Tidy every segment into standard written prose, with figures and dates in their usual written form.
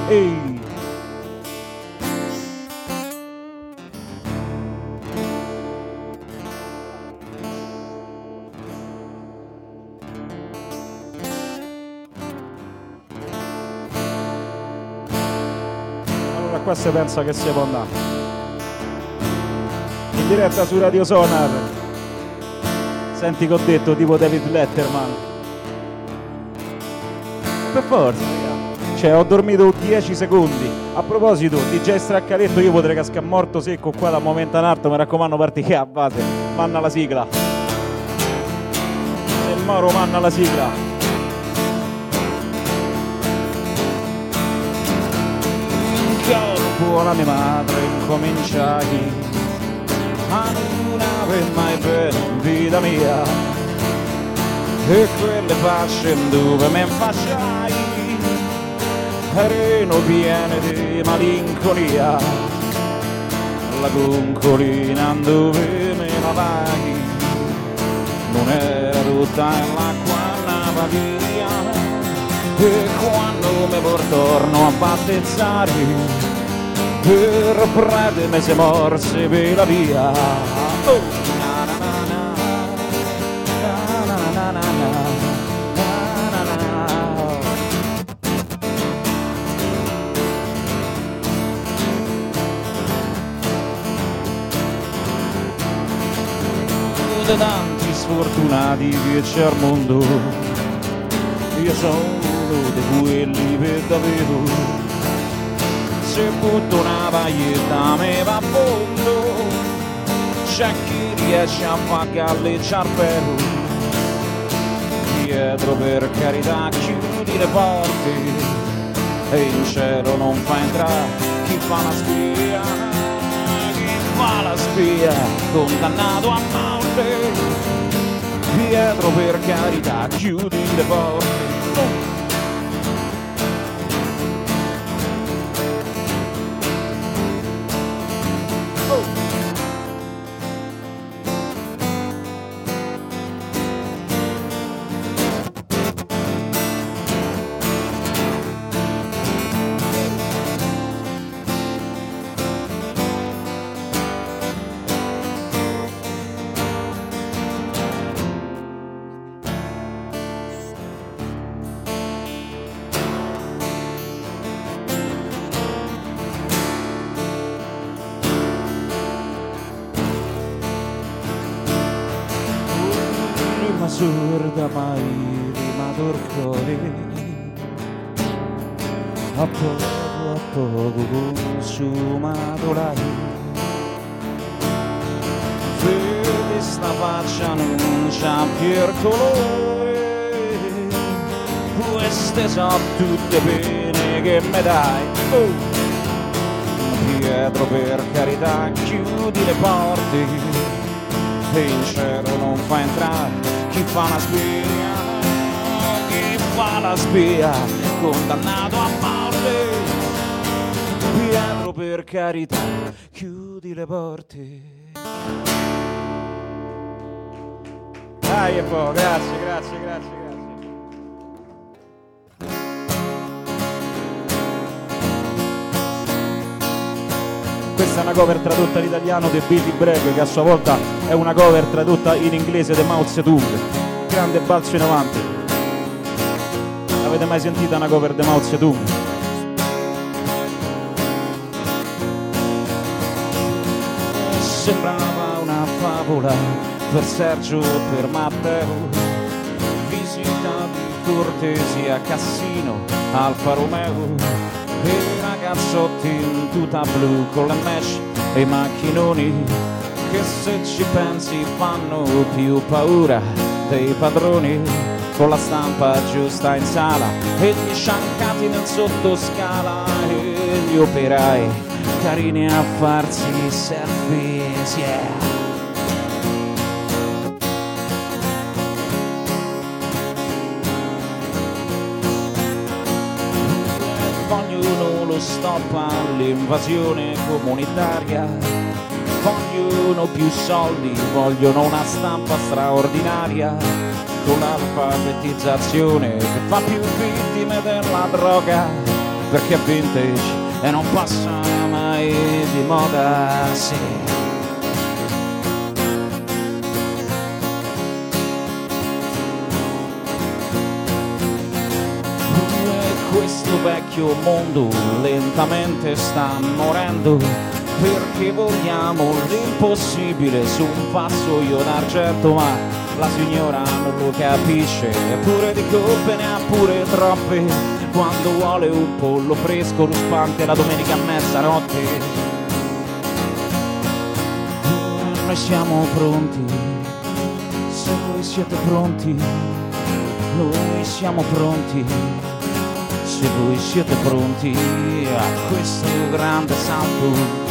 Ehi. Allora qua si pensa che si può andare in diretta su Radio Sonar. Senti che ho detto tipo David Letterman. Per forza, raga. Cioè ho dormito 10 secondi. A proposito, DJ Straccaletto, io potrei cascare morto secco qua da momento in alto. Mi raccomando, parti che a base. Manna la sigla. Se il Moro manna la sigla. Buona mia madre, incominciai a non aver mai bene in vita mia, e quelle facce dove mi fasciai erano piene di malinconia, la concolina dove me lavai non era tutta l'acqua andava via, e quando mi torno a battezzare per prendermi se morse per la via. Oh. Na na na na, na na na na, na na na. Da tanti sfortunati che c'è al mondo, io sono di quelli per davvero. Se butto una paglietta me va a fondo, c'è chi riesce a far galleggiare il pelo. Dietro per carità chiudi le porte e in cielo non fa entrare chi fa la spia. Chi fa la spia condannato a morte. Dietro per carità chiudi le porte. Sorda mai rimato il cuore, a poco consumato l'hai. Vedi sta faccia non c'ha più il colore, queste sono tutte pene che mi dai. Oh. Dietro per carità chiudi le porte e in cielo non fa entrare chi fa la spia, chi fa la spia, condannato a morte. Pietro per carità, chiudi le porte. Dai e poi, grazie. Questa è una cover tradotta in italiano di Billy Bragg, che a sua volta è una cover tradotta in inglese di Mao Zedong, grande balzo in avanti. Avete mai sentita una cover di Mao Zedong? Sembrava una favola per Sergio e per Matteo, visita di cortesia a Cassino, Alfa Romeo, e i ragazzotti in tuta blu con le mesh e i macchinoni che se ci pensi fanno più paura dei padroni, con la stampa giusta in sala e gli sciancati nel sottoscala e gli operai carini a farsi selfie, yeah. Stop all'invasione comunitaria, vogliono più soldi, vogliono una stampa straordinaria, con l'alfabetizzazione che fa più vittime della droga perché è vintage e non passa mai di moda, sì. Questo vecchio mondo lentamente sta morendo, perché vogliamo l'impossibile su un vassoio d'argento, ma la signora non lo capisce, eppure di colpe ne ha pure troppe, quando vuole un pollo fresco ruspante la domenica a mezzanotte. Noi siamo pronti, se voi siete pronti, noi siamo pronti. Se voi siete pronti a questo grande salto.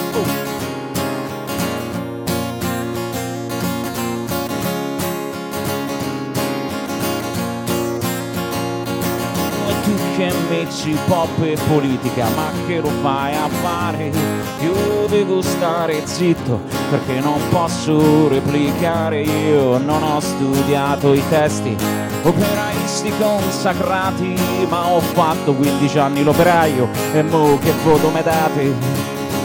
Tu che metti pop e politica, ma che lo fai a fare? Io devo stare zitto perché non posso replicare, io non ho studiato i testi operaisti consacrati, ma ho fatto 15 anni l'operaio e mo che voto me date?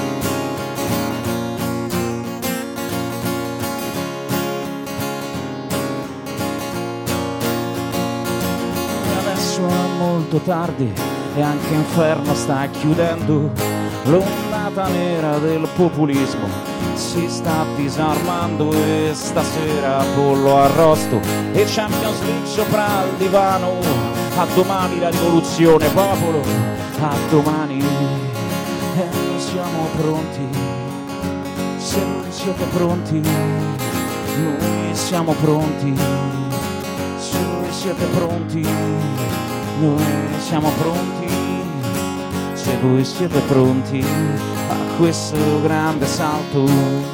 Molto tardi e anche Inferno sta chiudendo, l'ondata nera del populismo si sta disarmando e stasera pollo arrosto e Champions League sopra il divano. A domani la rivoluzione popolo, a domani e noi siamo pronti, se voi siete pronti, noi siamo pronti, se voi siete pronti. Noi siamo pronti, se voi siete pronti a questo grande salto,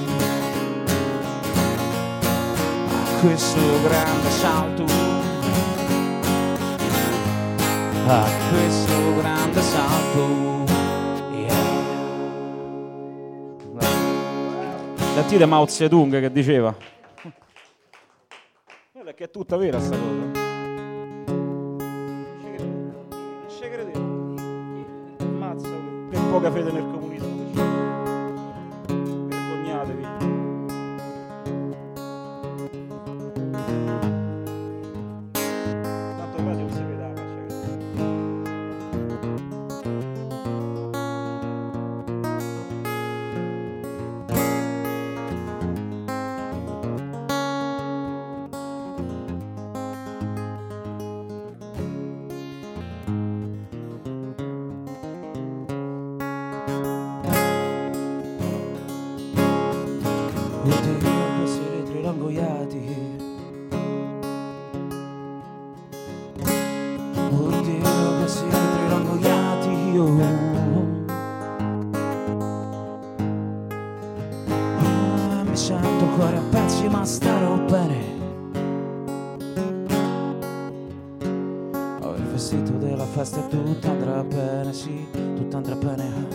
a questo grande salto, a questo grande salto. Sentite Mao Zedong che diceva, che è tutta vera sta cosa. Poca fede nel comunismo, vergognatevi. Tanto quasi non si vede la mi sento ancora a pezzi ma starò bene. Ho il vestito della festa e tutto andrà bene, sì, tutto andrà bene.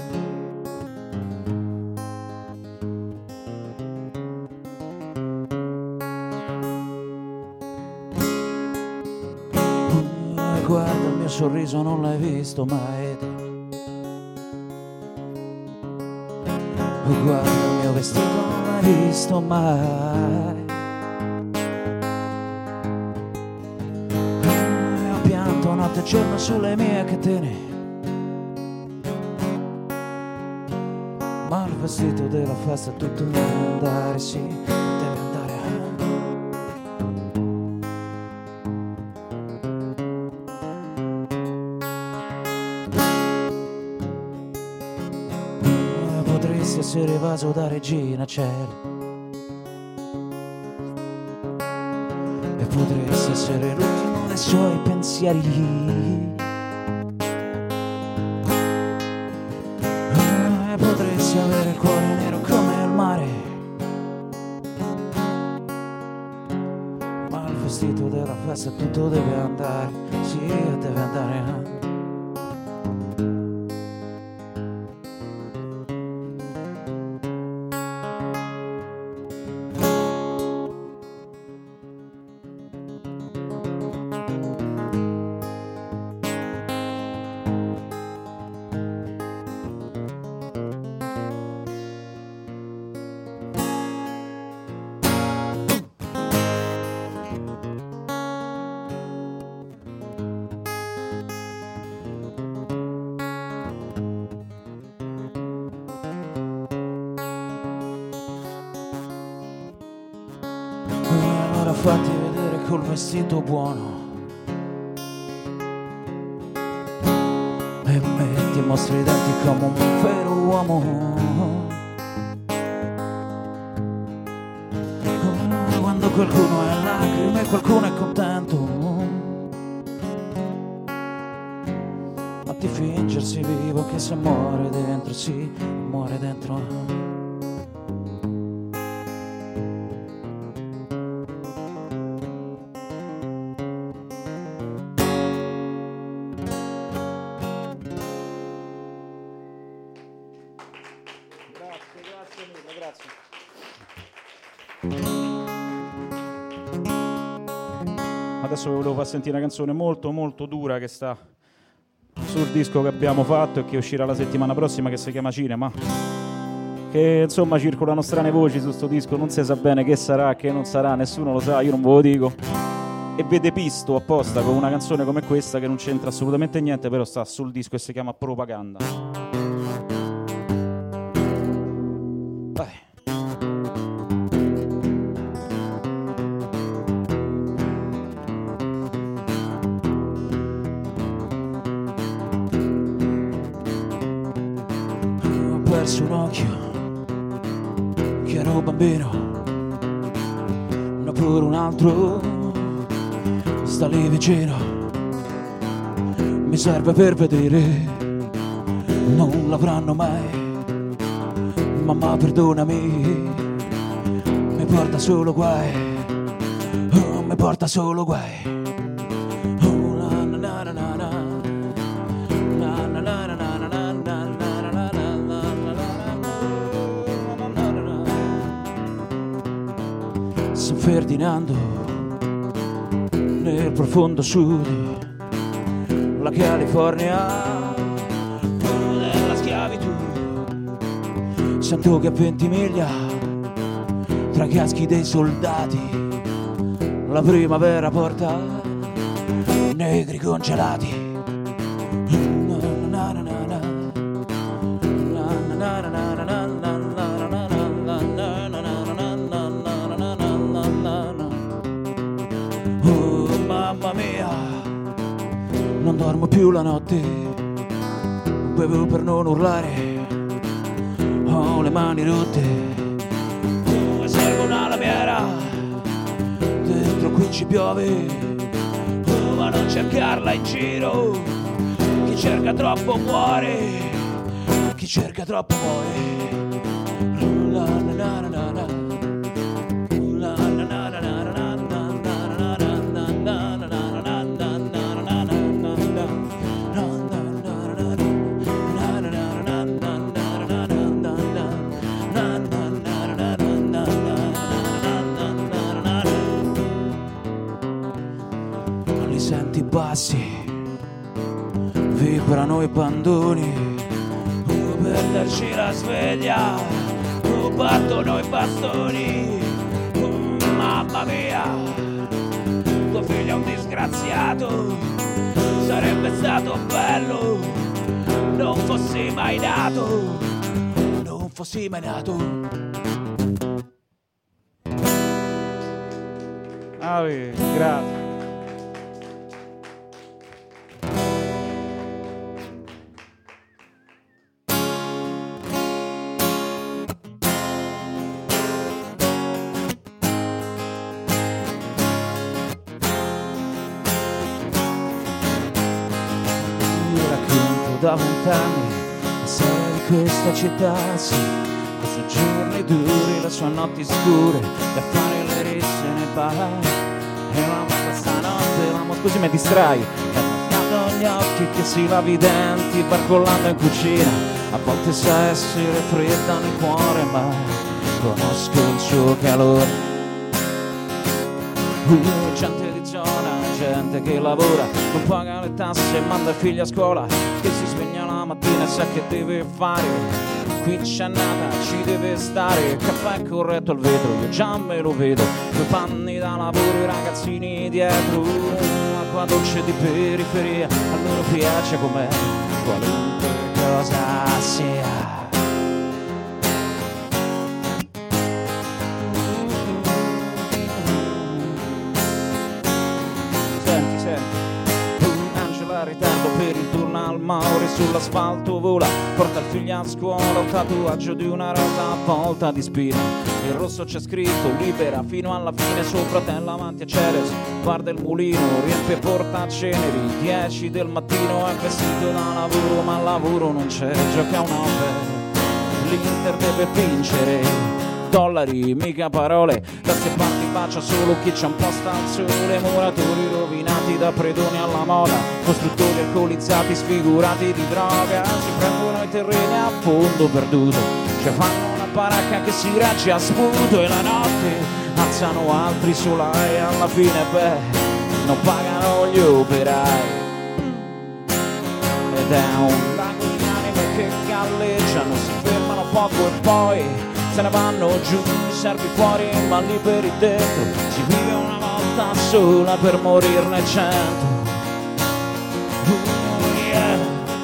Guarda il mio sorriso, non l'hai visto mai. Guarda il mio vestito, non l'hai visto mai. Ho pianto notte e giorno sulle mie catene, ma il vestito della festa tutto deve andare, sì, deve andare. Potresti essere evaso da Regina Coeli e potresti essere l'ultimo dei suoi pensieri. E potresti avere il cuore nero come il mare, ma il vestito della festa tutto deve andare, sì, deve andare. fatti vedere col vestito buono e metti e mostri i denti come un vero uomo. Quando qualcuno è in lacrime e qualcuno è contento, ma di fingersi vivo che se muore dentro, sì, muore dentro. Adesso vi volevo far sentire una canzone molto molto dura che sta sul disco che abbiamo fatto e che uscirà la settimana prossima, che si chiama Cinema, che insomma circolano strane voci su sto disco, non si sa bene che sarà, che non sarà, nessuno lo sa, io non ve lo dico, e vede pisto apposta con una canzone come questa che non c'entra assolutamente niente, però sta sul disco e si chiama Propaganda. Un occhio che ero bambino, pure un altro sta lì vicino, mi serve per vedere, non l'avranno mai, mamma perdonami, mi porta solo guai, oh, mi porta solo guai. San Ferdinando, nel profondo sud, la California della schiavitù. Sento che a 20 miglia, tra i caschi dei soldati, la primavera porta negri congelati. Non dormo più la notte, bevo per non urlare, ho le mani rotte, seguo una lamiera, dentro qui ci piove, ma non cercarla in giro, chi cerca troppo muore, chi cerca troppo muore. La la la la la la. Bassi, vibrano i bandoni, per darci la sveglia, battono i bastoni, mamma mia, tuo figlio è un disgraziato, sarebbe stato bello, non fossi mai nato, non fossi mai nato. Grazie. Da 20 anni la storia di questa città, sì, con i suoi giorni duri, le sue notti scure, da fare le risse nei bar, e l'amo stanotte, l'amo così mi distrai, e ho fatto gli occhi che si lavi i denti, barcollando in cucina, a volte sa essere fredda nel cuore, ma conosco il suo calore. Gente di zona, gente che lavora, non paga le tasse e manda i figli a scuola, che si sveglia la mattina e sa che deve fare, qui c'è nata, ci deve stare, caffè corretto al vetro, io già me lo vedo, due panni da lavoro, i ragazzini dietro, acqua dolce di periferia, a loro piace com'è, qualunque cosa sia. ritardo per il turno al Mauri, sull'asfalto vola, porta il figlio a scuola, un tatuaggio di una rosa a volta di spina. Il rosso c'è scritto libera fino alla fine, suo fratello avanti a Ceres guarda il mulino, riempie portaceneri, 10 del mattino, è vestito da lavoro ma al lavoro non c'è, gioca un'opera, l'Inter deve vincere. Dollari, mica parole, da ste parti bacia solo chi c'ha un posto al sole, muratori rovinati da predoni alla moda, costruttori alcolizzati sfigurati di droga, si prendono i terreni a fondo perduto, ci fanno una baracca che si regge a sputo e la notte alzano altri solai, alla fine beh, non pagano gli operai. Ed è un lago di anime che galleggiano, si fermano poco e poi se ne vanno giù, servi fuori ma liberi dentro, si vive una volta sola per morirne 100. Yeah.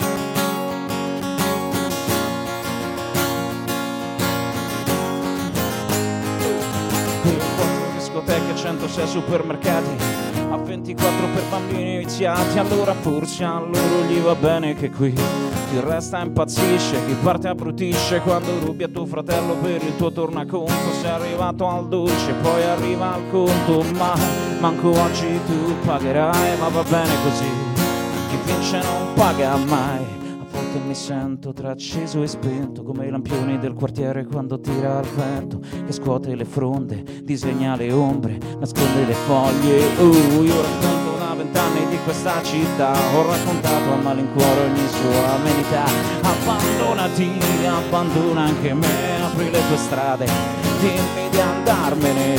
Per 4 discoteche, 106 supermercati, a 24 per bambini viziati, allora forse a loro gli va bene che qui chi resta impazzisce, chi parte abbrutisce quando rubi a tuo fratello per il tuo tornaconto. Sei arrivato al dolce, poi arriva al conto, ma manco oggi tu pagherai, ma va bene così, chi vince non paga mai. A volte mi sento tra acceso e spento, come i lampioni del quartiere quando tira il vento, che scuote le fronde, disegna le ombre, nasconde le foglie. Io racconto 20 anni di questa città, ho raccontato a malincuore ogni sua amenità. Abbandonati, abbandona anche me, apri le tue strade, dimmi di andarmene.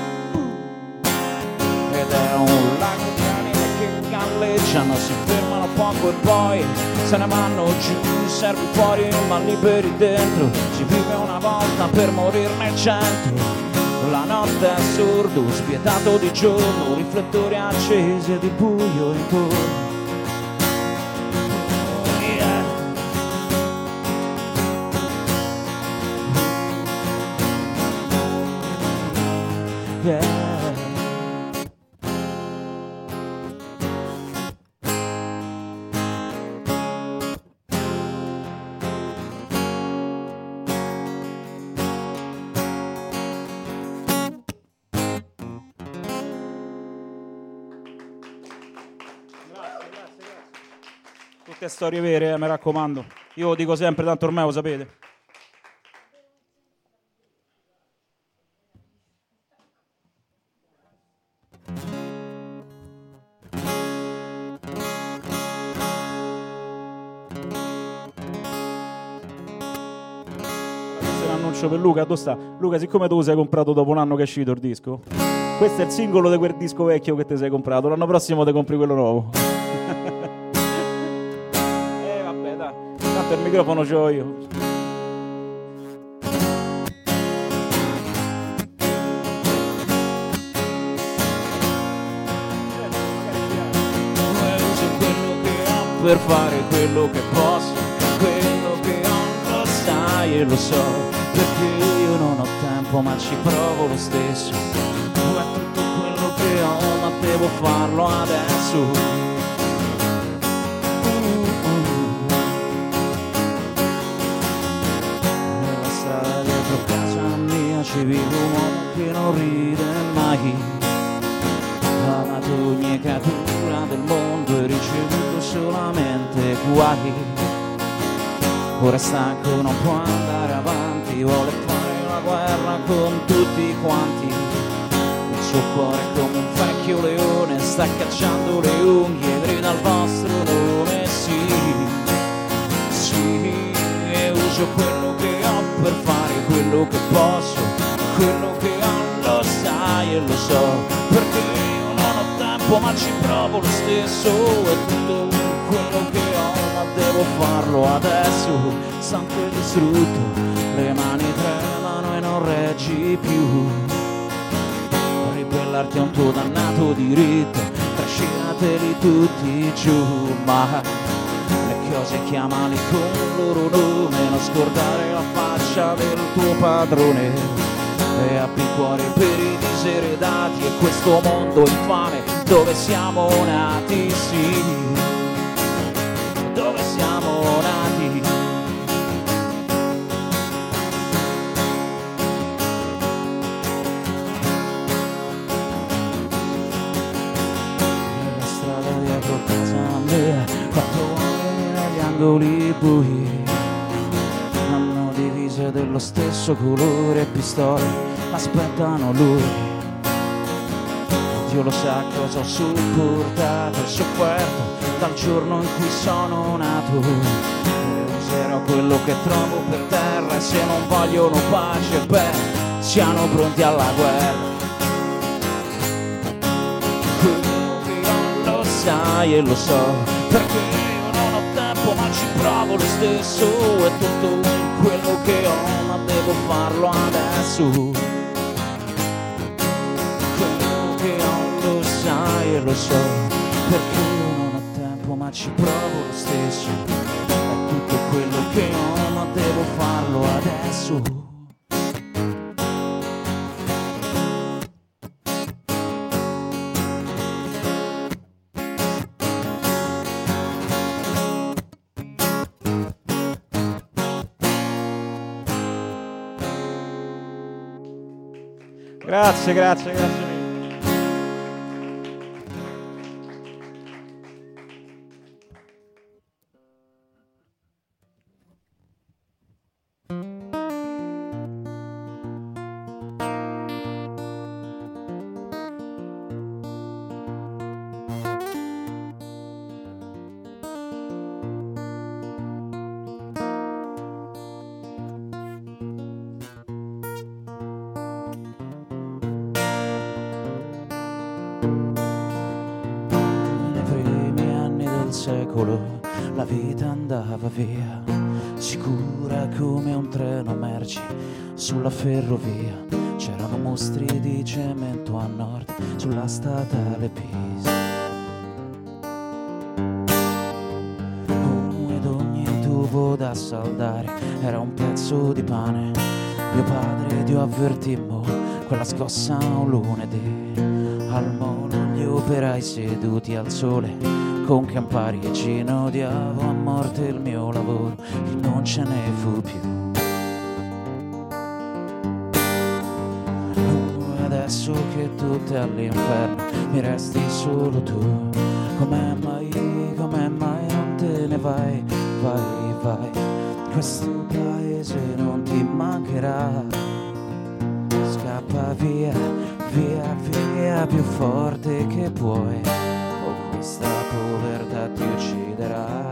Ed è un lago di anime che galleggiano, si fermano poco e poi se ne vanno giù, servi fuori ma liberi dentro, si vive una volta per morirne 100. La notte è sordo, spietato di giorno, riflettori accesi e di buio intorno. Yeah. Yeah. Tutte storie vere, mi raccomando. Io lo dico sempre, tanto ormai lo sapete. Questo è un annuncio per Luca. Dove sta? Luca, siccome tu sei comprato dopo un anno che è uscito il disco, questo è il singolo di quel disco vecchio che ti sei comprato. L'anno prossimo ti compri quello nuovo. Tanto il microfono ce l'ho io. Uso quello che ho per fare quello che posso, quello che ho lo sai e lo so, perché io non ho tempo ma ci provo lo stesso. Tu è tutto quello che ho ma devo farlo adesso. Ci vive un uomo che non ride mai, ha amato ogni creatura del mondo e ricevuto solamente guai. Ora è stanco, non può andare avanti, vuole fare una guerra con tutti quanti. Il suo cuore è come un vecchio leone, sta cacciando le unghie, grida al vostro nome, sì, sì. E uso quello che ho per fare quello che posso, quello che ho lo sai e lo so, perché io non ho tempo ma ci provo lo stesso. È tutto quello che ho ma devo farlo adesso. Santo e distrutto, le mani tremano e non reggi più. Ribellarti a un tuo dannato diritto, trascinateli tutti giù. Ma le cose chiamali con il loro nome, non scordare la faccia del tuo padrone. E abbi cuore per i diseredati e questo mondo infame dove siamo nati, sì. angoli bui hanno divise dello stesso colore e pistole aspettano lui. Dio lo sa cosa ho sopportato e sofferto dal giorno in cui sono nato, e userò quello che trovo per terra, e se non vogliono pace, beh, siano pronti alla guerra. Quello che ho lo sai e lo so, perché io non ho tempo ma ci provo lo stesso, è tutto quello che ho ma devo farlo adesso. Quello che ho lo sai e lo so, perché io non ho tempo ma ci provo lo stesso, è tutto quello che ho ma devo farlo adesso. Grazie mille. Secolo la vita andava via, sicura come un treno merci sulla ferrovia. C'erano mostri di cemento a nord sulla statale Pisa. Ed ogni tubo da saldare era un pezzo di pane. Mio padre Dio avvertimmo quella scossa un lunedì. Al molo gli operai seduti al sole con Campari e Gino, odiavo a morte il mio lavoro, che non ce ne fu più. Adesso che tutto è all'inferno, mi resti solo tu. Come mai non te ne vai, vai. Questo paese non ti mancherà. Scappa via, più forte che puoi. Questa povertà ti ucciderà.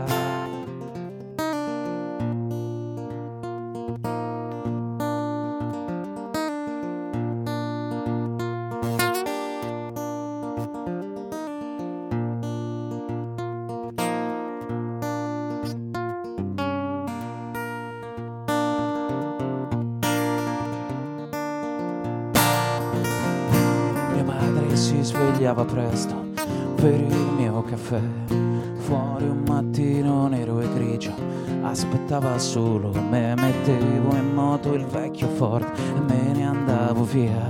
Mia madre si svegliava presto per il mio caffè, fuori un mattino nero e grigio aspettava solo me. Mettevo in moto il vecchio Ford e me ne andavo via.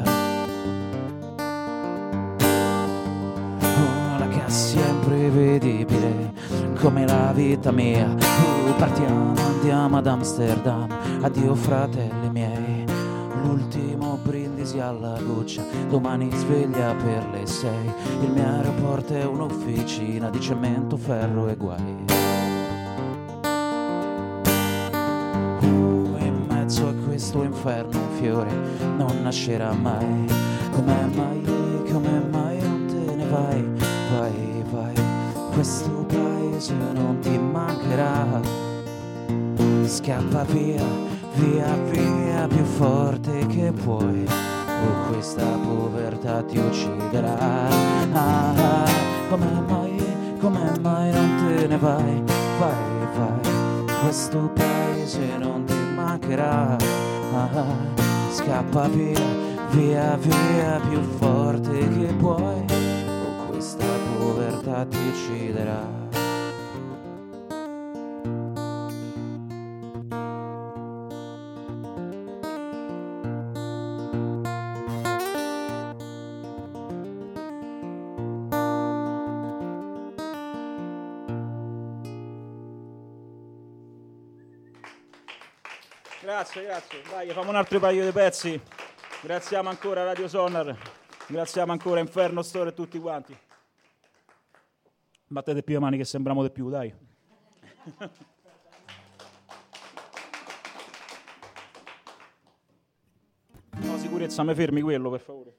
La cassa è imprevedibile come la vita mia. Partiamo, andiamo ad Amsterdam, addio fratelli miei. L'ultimo brindisi alla goccia, domani sveglia per le 6. Il mio aeroporto è un'officina di cemento, ferro e guai. In mezzo a questo inferno un fiore non nascerà mai. Come mai non te ne vai, vai. Questo paese non ti mancherà. Scappa via, più forte che puoi, o questa povertà ti ucciderà. Come mai non te ne vai, vai. Questo paese non ti mancherà. Scappa via, più forte che puoi, o questa povertà ti ucciderà. Grazie. Dai, facciamo un altro paio di pezzi. Graziamo ancora Radio Sonar. Graziamo ancora Inferno Store e tutti quanti. Battete più le mani che sembriamo di più, dai. sicurezza, mi fermi quello, per favore.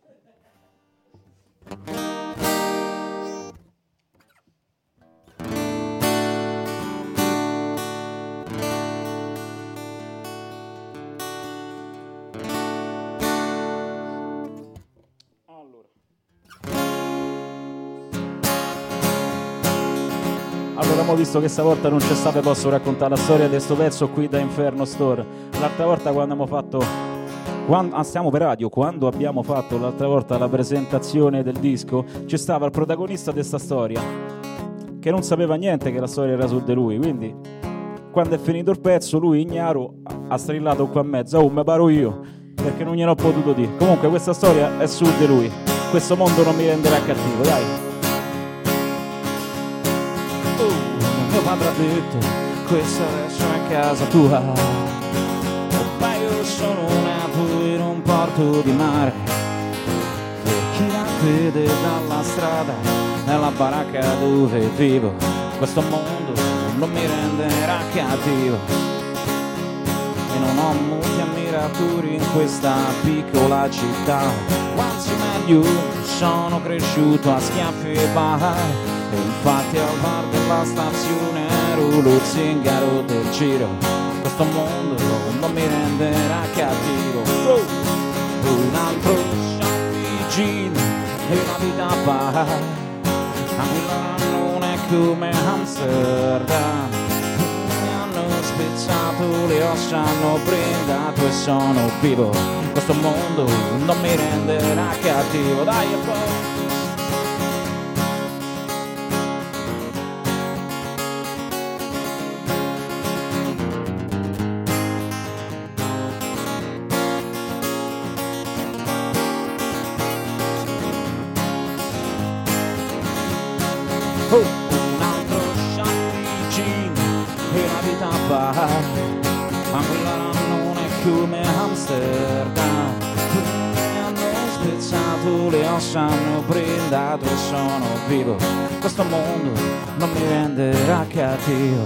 Allora, mo visto che stavolta non c'è stato, posso raccontare la storia di questo pezzo qui da Inferno Store. L'altra volta quando abbiamo fatto... stiamo per radio, quando abbiamo fatto l'altra volta la presentazione del disco, ci stava il protagonista di questa storia, che non sapeva niente che la storia era su di lui, quindi quando è finito il pezzo lui ignaro ha strillato qua in mezzo, oh, me paro io, perché non gliel'ho potuto dire. Comunque questa storia è su di lui, questo mondo non mi renderà cattivo, dai. Mio padre ha detto, questa adesso è casa tua, ma io sono nato in un porto di mare, per chi la vede dalla strada, nella baracca dove vivo, questo mondo non mi renderà cattivo, e non ho molti ammiratori in questa piccola città, anzi meglio, sono cresciuto a schiaffi e bar. E infatti al bar della stazione ero lo zingaro del giro, questo mondo non mi renderà cattivo. Un altro champagne e una vita bar, a Milano non è come Amsterdam, mi hanno spezzato le ossa, hanno brindato e sono vivo, questo mondo non mi renderà cattivo. Dai e poi un altro champagne e una vita bar, ma quella non è come Amsterdam, mi hanno spezzato le ossa, hanno brindato e sono vivo, questo mondo non mi renderà cattivo.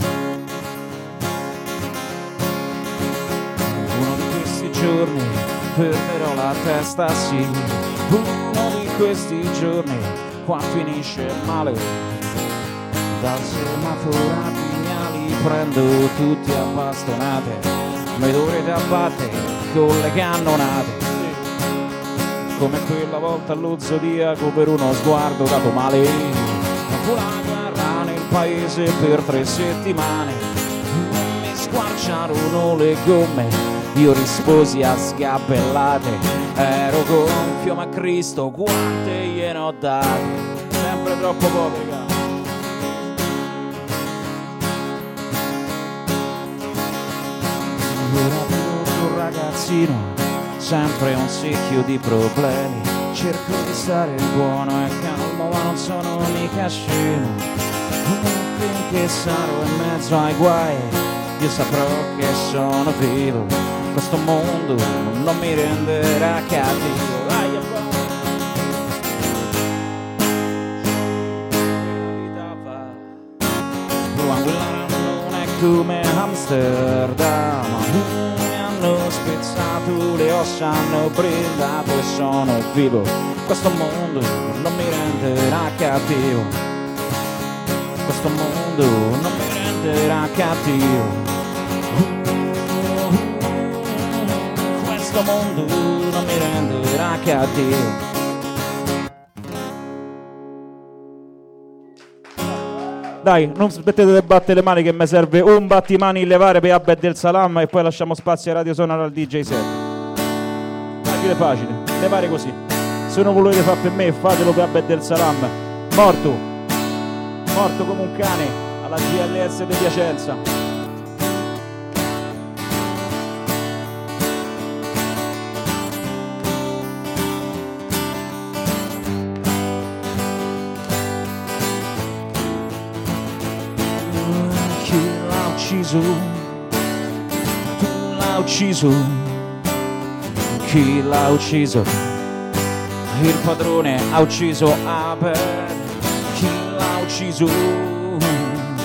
Uno di questi giorni perderò la testa, sì, uno di questi giorni qua finisce male. Dal semaforo a Vignali prendo tutti a bastonate, mi dovrete abbattere con le cannonate, come quella volta allo Zodiaco per uno sguardo dato male. Fu la guerra nel paese per 3 settimane, mi squarciarono le gomme, io risposi a sgabellate, ero gonfio ma Cristo quante gliene ho date, sempre troppo poche. Un ragazzino, sempre un secchio di problemi, cerco di stare buono e calmo ma non sono mica scemo, finché sarò in mezzo ai guai io saprò che sono vivo, questo mondo non mi renderà cattivo. Come Amsterdam, mi hanno spezzato le ossa, hanno brindato e sono vivo, questo mondo non mi renderà cattivo, questo mondo non mi renderà cattivo, questo mondo non mi renderà cattivo. Dai, non smettete di battere le mani che mi serve un battimani in levare per Abed del Salam e poi lasciamo spazio a Radio Sonora al DJ set. Facile facile, levare così. Se non volete fare per me, fatelo per Abed del Salam. Morto come un cane alla GLS di Piacenza. Tu l'ha ucciso, chi l'ha ucciso? Il padrone ha ucciso Abel, chi l'ha ucciso?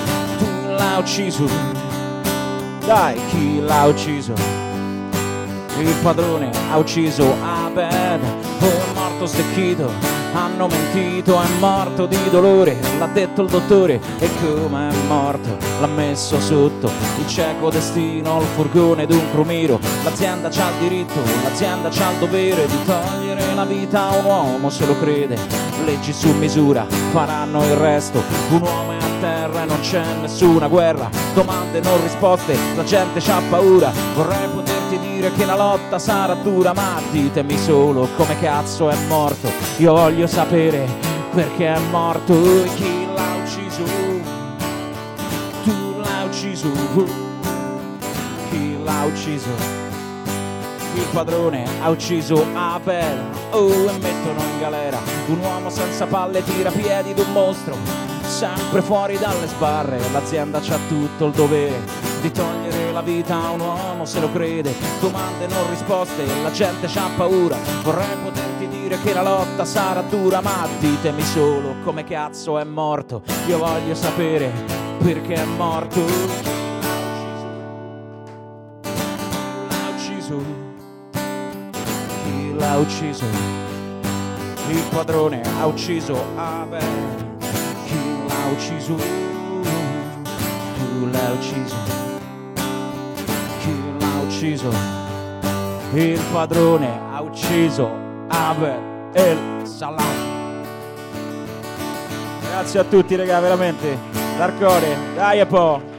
Tu l'ha ucciso, dai, chi l'ha ucciso? Il padrone ha ucciso Abel, è morto stecchito, hanno mentito, è morto di dolore, l'ha detto il dottore. E come è morto l'ha messo sotto il cieco destino, il furgone d'un crumiro. L'azienda c'ha il diritto, l'azienda c'ha il dovere di togliere la vita a un uomo se lo crede. Leggi su misura faranno il resto, un uomo è a terra e non c'è nessuna guerra. Domande non risposte, la gente c'ha paura. Vorrei poterti dire che la lotta sarà dura, ma ditemi solo come cazzo è morto. Io voglio sapere perché è morto e chi l'ha ucciso. Tu l'hai ucciso, chi l'ha ucciso? Il padrone ha ucciso Abel, oh, e mettono in galera un uomo senza palle, tira piedi d'un mostro, sempre fuori dalle sbarre. L'azienda c'ha tutto il dovere di togliere la vita a un uomo se lo crede. Domande non risposte, la gente c'ha paura. Vorrei poterti dire che la lotta sarà dura, ma ditemi solo come cazzo è morto. Io voglio sapere perché è morto. Chi l'ha ucciso? Il padrone ha ucciso Abel. Chi l'ha ucciso? Tu l'hai ucciso. Chi l'ha ucciso? Il padrone ha ucciso Abel El Salam. Grazie a tutti, raga, veramente. Dal cuore, dai un po'.